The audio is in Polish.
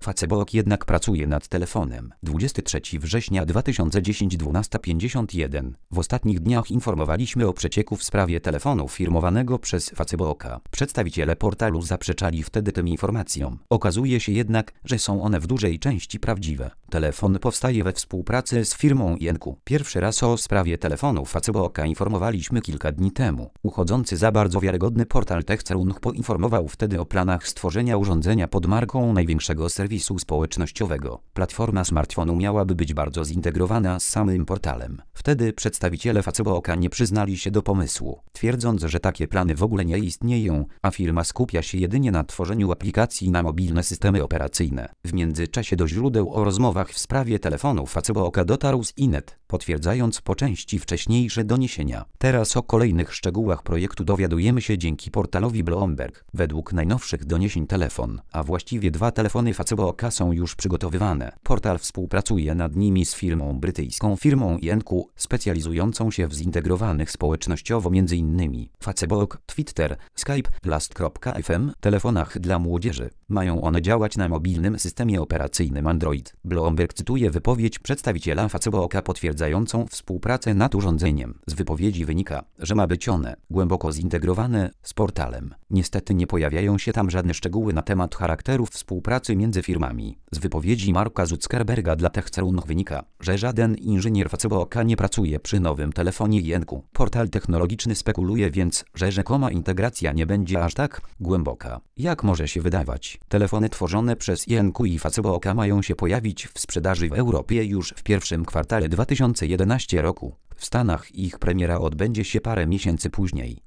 Facebook jednak pracuje nad telefonem. 23 września 2010 12:51. W ostatnich dniach informowaliśmy o przecieku w sprawie telefonu firmowanego przez Facebooka. Przedstawiciele portalu zaprzeczali wtedy tym informacjom. Okazuje się jednak, że są one w dużej części prawdziwe. Telefon powstaje we współpracy z firmą Jenku. Pierwszy raz o sprawie telefonu Facebooka informowaliśmy kilka dni temu. Uchodzący za bardzo wiarygodny portal TechCrunch poinformował wtedy o planach stworzenia urządzenia pod marką największego serwisu społecznościowego. Platforma smartfonu miałaby być bardzo zintegrowana z samym portalem. Wtedy przedstawiciele Facebooka nie przyznali się do pomysłu, twierdząc, że takie plany w ogóle nie istnieją, a firma skupia się jedynie na tworzeniu aplikacji na mobilne systemy operacyjne. W międzyczasie do źródeł o rozmowach w sprawie telefonu Facebooka dotarł z Inet, potwierdzając po części wcześniejsze doniesienia. Teraz o kolejnych szczegółach projektu dowiadujemy się dzięki portalowi Bloomberg. Według najnowszych doniesień telefon, a właściwie dwa telefony Facebooka są już przygotowywane. Portal współpracuje nad nimi z brytyjską firmą Jenku, specjalizującą się w zintegrowanych społecznościowo m.in. Facebook, Twitter, Skype, Last.fm, telefonach dla młodzieży. Mają one działać na mobilnym systemie operacyjnym Android. Bloomberg cytuje wypowiedź przedstawiciela Facebooka potwierdzającą współpracę nad urządzeniem. Z wypowiedzi wynika, że ma być one głęboko zintegrowane z portalem. Niestety nie pojawiają się tam żadne szczegóły na temat charakteru współpracy między firmami. Z wypowiedzi Marka Zuckerberga dla TechCrunch wynika, że żaden inżynier Facebooka nie pracuje przy nowym telefonie Jenku. Portal technologiczny spekuluje więc, że rzekoma integracja nie będzie aż tak głęboka, jak może się wydawać. Telefony tworzone przez Jenku i Facebooka mają się pojawić w sprzedaży w Europie już w pierwszym kwartale 2011 roku. W Stanach ich premiera odbędzie się parę miesięcy później.